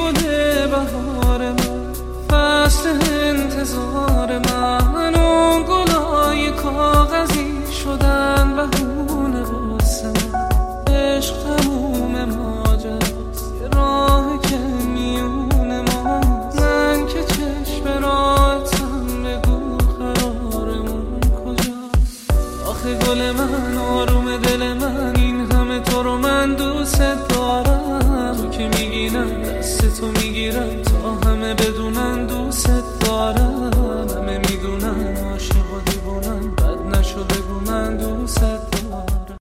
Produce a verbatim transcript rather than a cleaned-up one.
گل بهار من، فصل انتظار من، اون گلای کاغذی شدن بهونه واسه من. عشق تموم ماجراست، یه راه که میونه ماست. من که چشم راحتم، بگو قرارمون کجاست؟ آخه گل من، آروم دل من، این همه تو رو من دوست دارم. تو که میگیرم دست تو میگیرم، تا همه بدونن دوست دارم.